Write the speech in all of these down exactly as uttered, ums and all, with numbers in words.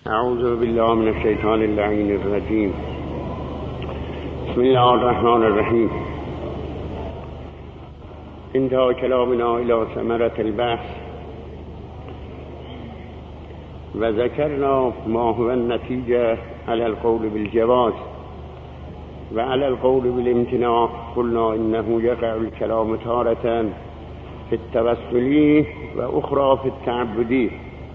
اعوذ بالله من الشیطان اللعین الرجیم. بسم الله الرحمن الرحیم. انتهى كلامنا إلى ثمرة البحث وذكرنا ما هو النتيجة على القول بالجواز وعلى القول بالامتناع. قلنا إنه يقع الكلام تارة في التوسلي وأخرى في التعبدي.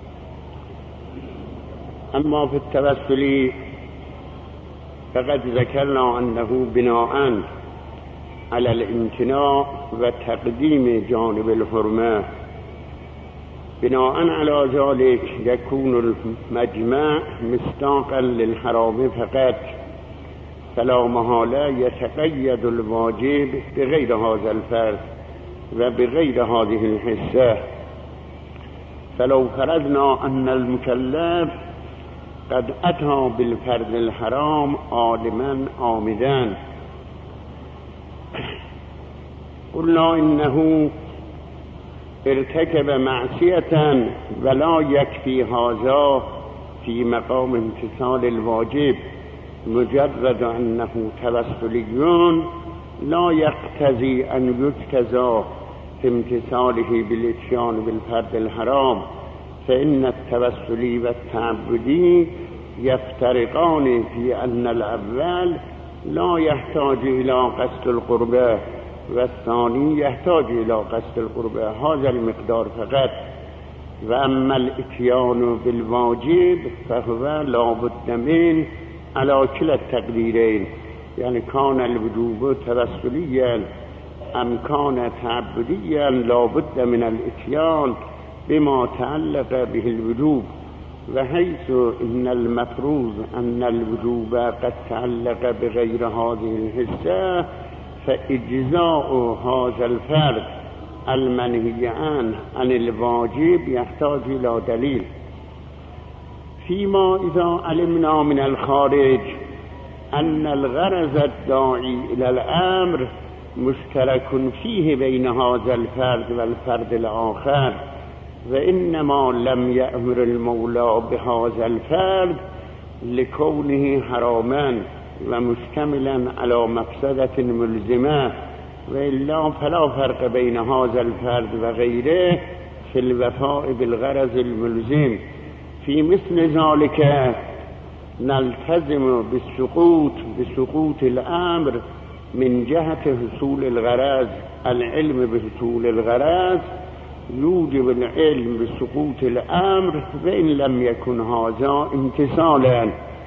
أما في التوسلي فقد ذكرنا أنه بناء على الامتناع وتقديم جانب الحرمة، بناء على ذلك يكون المجمع مصداقا للحرام فقط، فلا محالة يتقيد الواجب بغير هذا الفرض وبغير هذه الحصة. فلو فرضنا أن المكلف قد أتى بالفرض الحرام عالما عامدا، قلنا إنه ارتكب معصية ولا يكفي هذا في مقام امتثال الواجب، مجرد أنه توسلي لا يقتضي أن يجتزى في امتثاله بالاتيان بالفرض الحرام، فإن التوسلي والتعبدي يفترقان في أن الأول لا يحتاج إلى قصد القربة والثاني يحتاج إلى قصد القربة هذا المقدار فقط. وأما الاتيان بالواجب فهو لا بد من على كلا التقديرين، يعني كان الوجوب توسليا أم كان تعبديا لا بد من الاتيان بما تعلق به الوجوب، وحيث إن المفروض أن الوجوب قد تعلق بغير هذه الحصة فإجزاء هذا الفرد المنهي عنه عن الواجب يحتاج إلى دليل. فيما إذا علمنا من الخارج أن الغرض الداعي إلى الأمر مشترك فيه بين هذا الفرد والفرد الآخر، وإنما لم يأمر المولى بهذا الفرد لكونه حراما ومشتملا على مفسدة ملزمة، وإلا فلا فرق بين هذا الفرد وغيره في الوفاء بالغرض الملزم. في مثل ذلك نلتزم بالسقوط بسقوط الأمر من جهة حصول الغرض. العلم بحصول الغرض يوجب العلم بسقوط الأمر وإن لم يكن هذا امتثالا،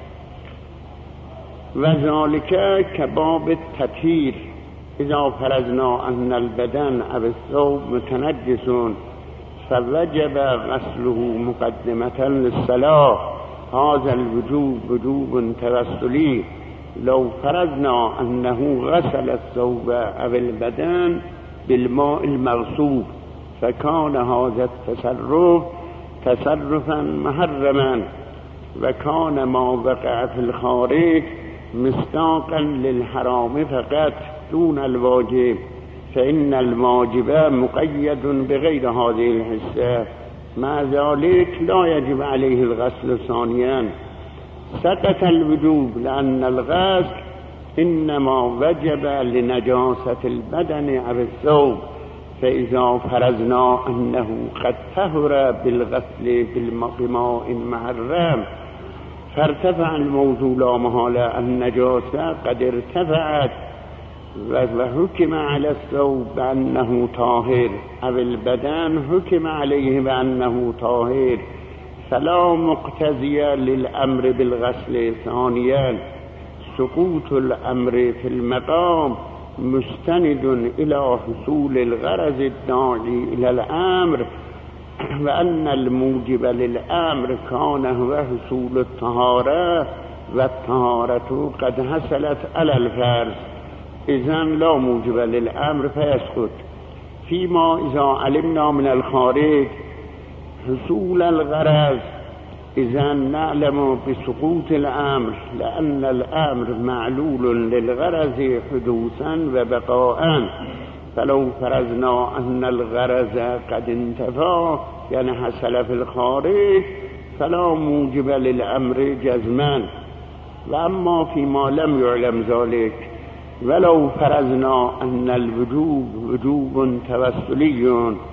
وذلك كباب التطهير. إذا فرضنا أن البدن أو الثوب متنجس فوجب غسله مقدمة للصلاة، هذا الوجوب وجوب توسلي. لو فرضنا أنه غسل الثوب أو البدن بالماء المغصوب فكان هذا التصرف تصرفا محرما، وكان ما وقع في الخارج مصداقا للحرام فقط دون الواجب، فإن الواجب مقيد بغير هذه الحصة. مع ذلك لا يجب عليه الغسل ثانيا. سقط الوجوب لأن الغسل إنما وجب لنجاسة البدن أو الثوب، فإذا فرضنا أنه قد طهر بالغسل بماء محرم فارتفع الموضوع لا محالة النجاسة قد ارتفعت، وحكم على الثوب بأنه طاهر أو البدن حكم عليه بأنه طاهر، فلا مقتضي للأمر بالغسل ثانيا. سقوط الأمر في المقام مستند إلى حصول الغرض الداعي إلى الأمر، وأن الموجب للأمر كان هو حصول الطهارة، والطهارة قد حصلت على الفرض، إذن لا موجب للأمر فيسقط. فيما إذا علمنا من الخارج حصول الغرض إذن نعلم بسقوط الأمر، لأن الأمر معلول للغرض حدوثا وبقاء. فلو فرضنا أن الغرض قد انتفى يعني حصل في الخارج فلا موجب للأمر جزما، و اما فيما لم يعلم ذلك ولو فرضنا ان الوجوب وجوب توسلی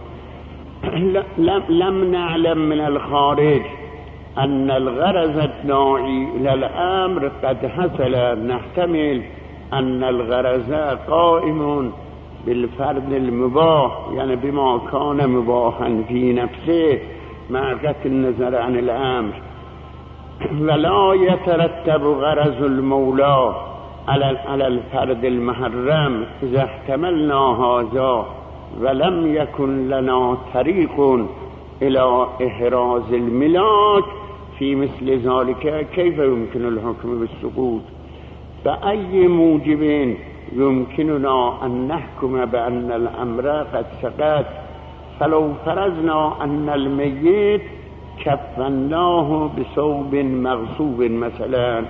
لم نعلم من الخارج ان الغرض الداعي الى الامر قد حصل، نحتمل ان الغرض قائم بالفرد المباح، يعني بما كان مباحا في نفسه مع قطع النظر عن الامر، ولا يترتب غرض المولى على الفرد المحرم اذا احتملنا هذا ولم يكن لنا طريق الى احراز الملاك في مثل ذلك كيف يمكن الحكم بالسقوط؟ فأي موجب يمكننا ان نحكم بان الامر قد سقط؟ فلو فرضنا ان الميت كفناه بثوب مغصوب مثلا،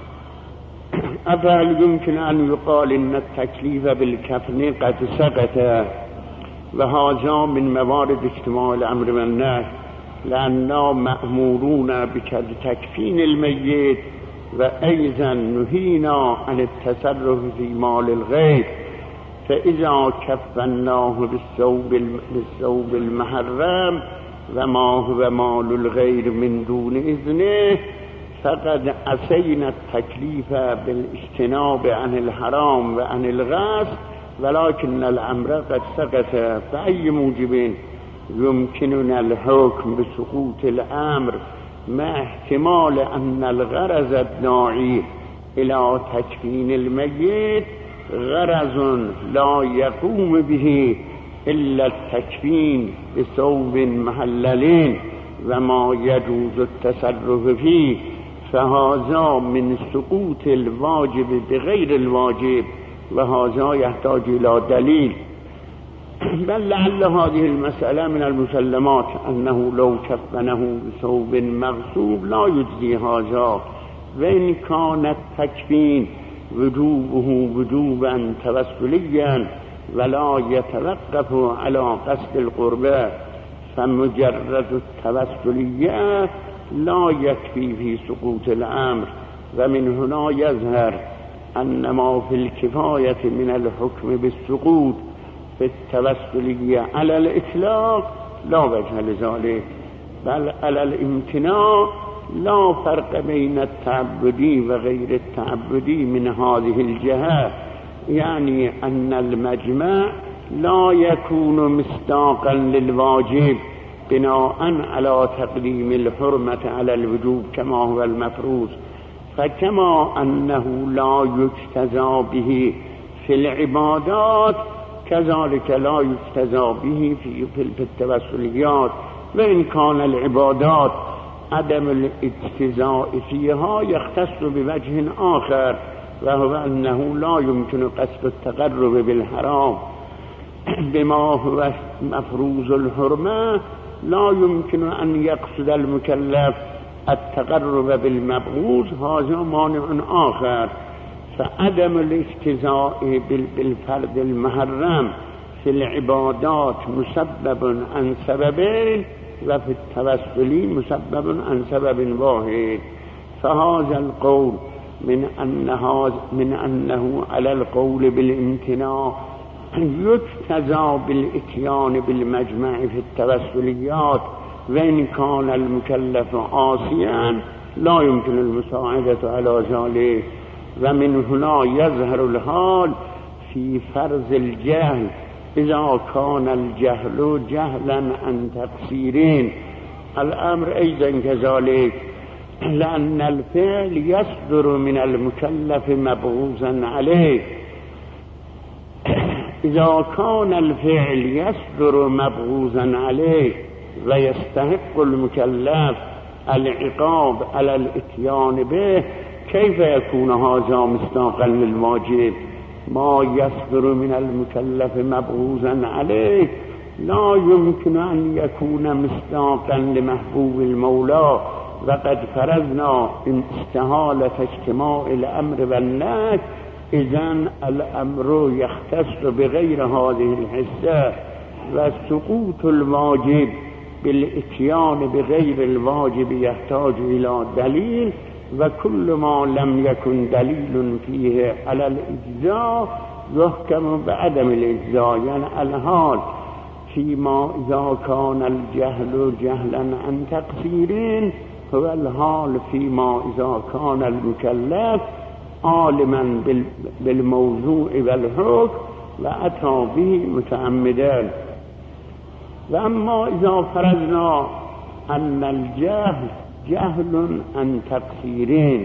أفهل يمكن أن يقال إن التكليف بالكفن قد سقط؟ وهذا من موارد اجتماع الأمر والنهي، لأننا مأمورون بتكفين الميت وأيضا نهينا عن التصرف في مال الغير، فإذا كفناه بالثوب بالثوب المحرم وما هو مال الغير من دون إذنه فقد عصينا التكليف بالاجتناب عن الحرام وعن الغصب، ولكن الأمر قد سقط. فأي موجب يمكننا الحكم بسقوط الأمر مع احتمال أن الغرض الداعي إلى تكفين الميت غرض لا يقوم به إلا التكفين بثوب محلل وما يجوز التصرف فيه، فهذا من سقوط الواجب بغير الواجب، وهذا يحتاج إلى دليل. بل لعل هذه المسألة من المسلمات أنه لو كفنه بثوب مغصوب لا يجزي هذا، وإن كان التكفين وجوبه وجوبا توسليا ولا يتوقف على قصد القربة، فمجرد التوسلية لا يكفي في سقوط الأمر. ومن هنا يظهر أن ما في الكفاية من الحكم بالسقوط في التوسلية على الإطلاق لا وجه لذلك، بل على الامتناع لا فرق بين التعبدي وغير التعبدي من هذه الجهة، يعني أن المجمع لا يكون مصداقا للواجب بناء على تقديم الحرمة على الوجوب كما هو المفروض، فكما أنه لا يجتزى به في العبادات كذلك لا يجتزى به في, في التوسليات. وإن كان العبادات عدم الاجتزاء فيها يختص بوجه آخر، وهو أنه لا يمكن قصد التقرب بالحرام بما هو مفروض الحرمة، لا يمكن أن يقصد المكلف التقرب بالمبغوض، هذا مانع آخر. فعدم الاجتزاء بالفرد المحرم في العبادات مسبب عن سببين، وفي التوسل مسبب عن سبب واحد. فهذا القول من أنه, من أنه على القول بالامتناع يجتزى بالاتيان بالمجمع في التوسليات، وإن كان المكلف عاصيا لا يمكن المساعدة على ذلك. ومن هنا يظهر الحال في فرض الجهل إذا كان الجهل جهلا عن تقصيرين. الأمر أيضا كذلك، لأن الفعل يصدر من المكلف مبغوضا عليه. إذا كان الفعل يصدر مبغوضا عليه ويستحق المكلف العقاب على الاتيان به، كيف يكون هذا مصداقا للواجب؟ ما يصدر من المكلف مبغوضا عليه لا يمكن أن يكون مصداقا لمحبوب المولى، وقد فرضنا إن استحالة اجتماع الأمر والنهي، إذن الأمر يختص بغير هذه الحصة، وسقوط الواجب بالاتيان بغير الواجب يحتاج إلى دليل، وكل ما لم يكن دليل فيه على الإجزاء يحكم بعدم الإجزاء. يعني الحال فيما إذا كان الجهل جهلا عن تقصير هو الحال فيما إذا كان المكلف عالما بالموضوع والحكم وأتى به متعمدا. وأما إذا فرضنا أن الجهل جهل عن تقصيرين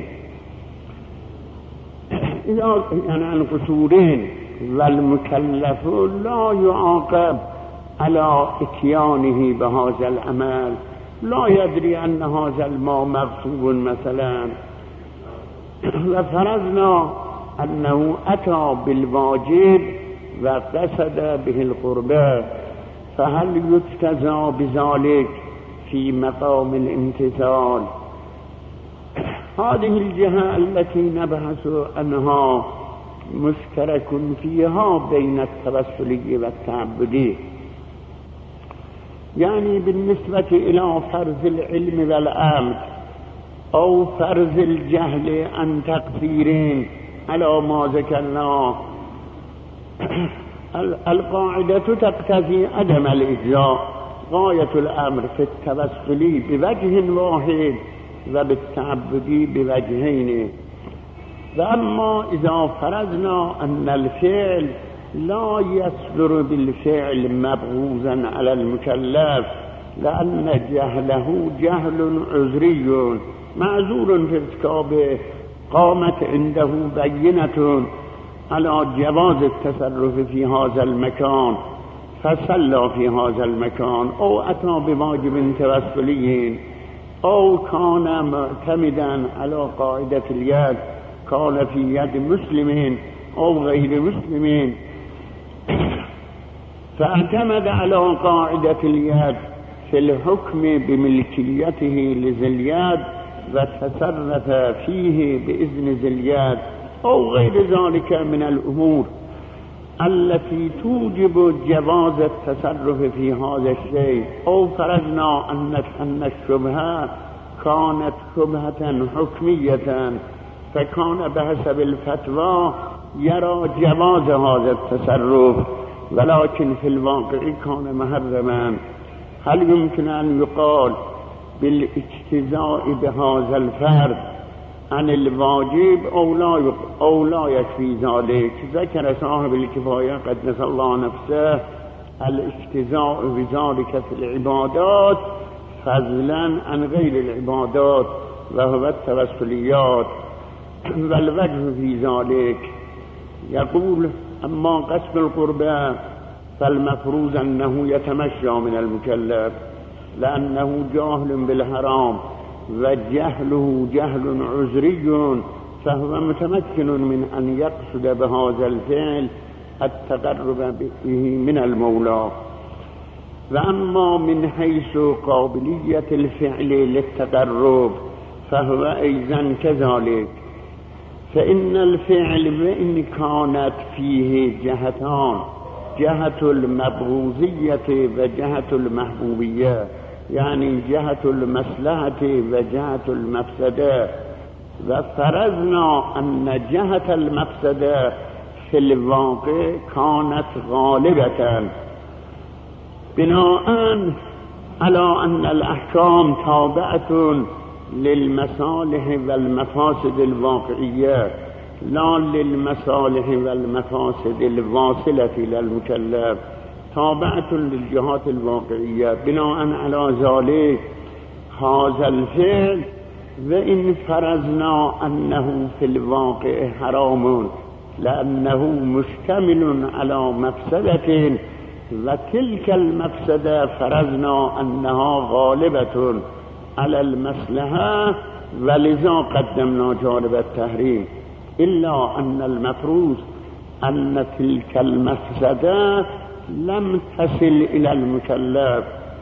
إذا يعني عن قصورين والمكلف لا يعاقب على اتيانه بهذا العمل، لا يدري أن هذا الماء مغصوب مثلا، وفرضنا أنه أتى بالواجب وقصد به القربة، فهل يجتزى بذلك في مقام الامتثال؟ هذه الجهة التي نبحث عنها مشترك فيها بين التوسلي والتعبدي. يعني بالنسبة إلى فرض العلم والأمر أو فرض الجهل عن تقصيرين على ما ذكرنا، القاعدة تقتضي عدم الإجزاء، غاية الأمر في التوسل بوجه واحد وبالتعبدي بوجهين. وأما إذا فرضنا أن الفعل لا يصدر بالفعل مبغوزا على المكلف لأن جهله جهل عذري معذور في ارتكابه، قامت عنده بينة على جواز التصرف في هذا المكان فصلى في هذا المكان، أو أتى بواجب توسلي، أو كان معتمدا على قاعدة اليد، كان في يد مسلمين أو غير مسلمين فاعتمد على قاعدة اليد في الحكم بملكيته لذي اليد وتصرف فيه بإذن ذي اليد، أو غير ذلك من الأمور التي توجب جواز التصرف في هذا الشيء. أو فرضنا أن الشبهة كانت شبهة حكمية فكان بحسب الفتوى يرى جواز هذا التصرف ولكن في الواقع كان محرما، هل يمكن أن يقال بالاجتزاء بهذا الفرد عن الواجب أو لا أو لا يكفي ذلك؟ ذكر صاحب الكفاية قدس الله نفسه الاجتزاء بذلك في العبادات فضلا عن غير العبادات وهو التوسليات، والوجه في ذلك يقول: أما قسم القربى فالمفروض أنه يتمشى من المكلف لأنه جاهل بالحرام وجهله جهل عذري، فهو متمكن من أن يقصد بهذا الفعل التقرب به من المولى. وأما من حيث قابلية الفعل للتقرب فهو أيضا كذلك، فإن الفعل وإن كانت فيه جهتان، جهة المبغوزية وجهة المحبوبية، يعني جهة المصلحة وجهة المفسدة، وفرضنا أن جهة المفسدة في الواقع كانت غالبة بناء على أن الأحكام تابعة للمصالح والمفاسد الواقعية لا للمصالح والمفاسد الواصلة إلى المكلف، تابعة للجهات الواقعية. بناء على ذلك هذا الفعل وإن فرضنا أنه في الواقع حرام لأنه مشتمل على مفسدة، وتلك المفسدة فرضنا أنها غالبة على المصلحة ولذا قدمنا جانب التحريم، إلا أن المفروض أن تلك المفسدة لم تصل إلى المكلف،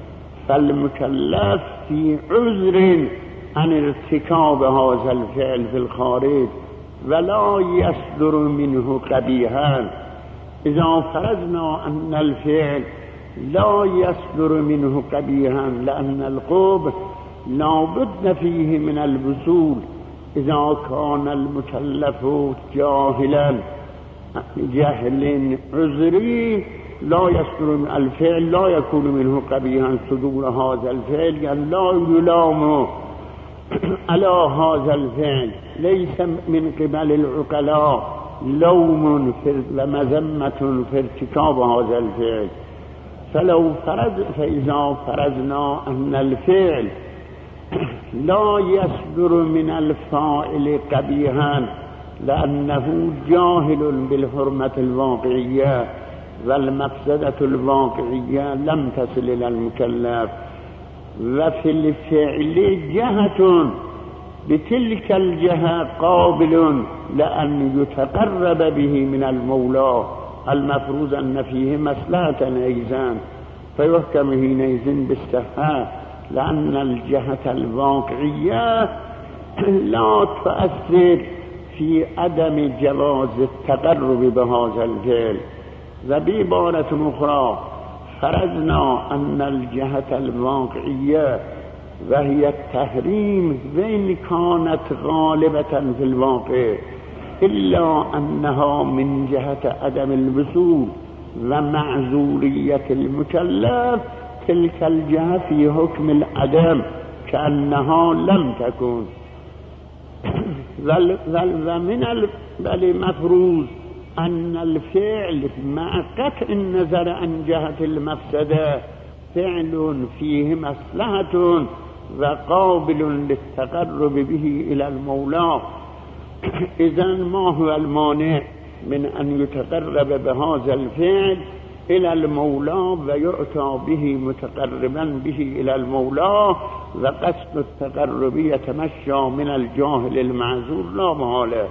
فالمكلف في عذر عن ارتكاب هذا الفعل في الخارج ولا يصدر منه قبيحا. إذا فرضنا أن الفعل لا يصدر منه قبيحا لأن القبح لا بد فيه من الوصول إذا كان المكلف جاهلا جهل عذري لا يصدر من الفعل لا يكون منه قبيحا صدور هذا الفعل، يعني لا يلام على هذا الفعل، ليس من قبل العقلاء لوم ومذمة في ارتكاب هذا الفعل. فلو فرض فإذا فرضنا أن الفعل لا يصدر من الفاعل قبيحا لأنه جاهل بالحرمة الواقعية والمفسدة الواقعية لم تصل إلى المكلف، وفي الفعل جهة بتلك الجهة قابل لأن يتقرب به من المولى المفروض أن فيه مصلحة أيضا فيحكم حينئذ بالصحة، لأن الجهة الواقعية لا تؤثر في عدم جواز التقرب بهذا الفعل. وبعبارة أخرى فرضنا أن الجهة الواقعية وهي التحريم وإن كانت غالبة في الواقع إلا أنها من جهة عدم الوصول ومعذورية المكلف، تلك الجهة في حكم العدم كأنها لم تكن. ومن المفروض أن الفعل مع قطع النظر عن جهة المفسدة فعل فيه مصلحة وقابل للتقرب به إلى المولى. إذن ما هو المانع من أن يتقرب بهذا الفعل إلى المولى ويؤتى به متقربا به إلى المولى، وقصد التقرب يتمشى من الجاهل المعذور لا محالة.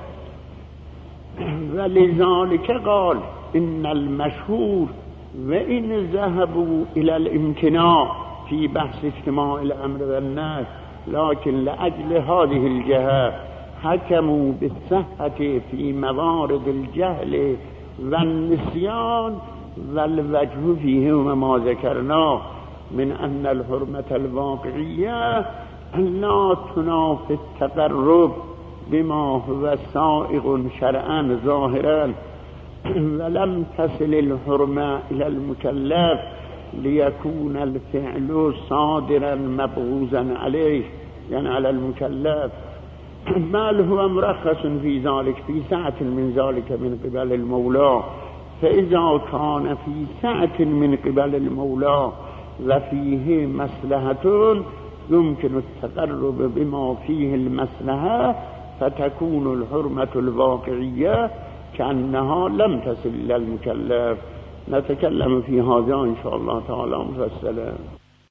ولذلك قال إن المشهور وإن ذهبوا إلى الامتناع في بحث اجتماع الأمر والنهي لكن لأجل هذه الجهة حكموا بالصحة في موارد الجهل والنسيان، والوجه فيه وما ذكرناه من أن الحرمة الواقعية لا تنافي التقرب بما هو سائغ شرعا ظاهرا، ولم تصل الحرمة إلى المكلف ليكون الفعل صادرا مبغوزا عليه، يعني على المكلف، بل هو مرخص في ذلك في سعة من ذلك من قبل المولى. فإذا كان في سعة من قبل المولى وفيه مصلحة يمكن التقرب بما فيه المصلحة فتكون الحرمة الواقعية كأنها لم تصل إلى المكلف. نتكلم في هذا إن شاء الله تعالى مفصلا.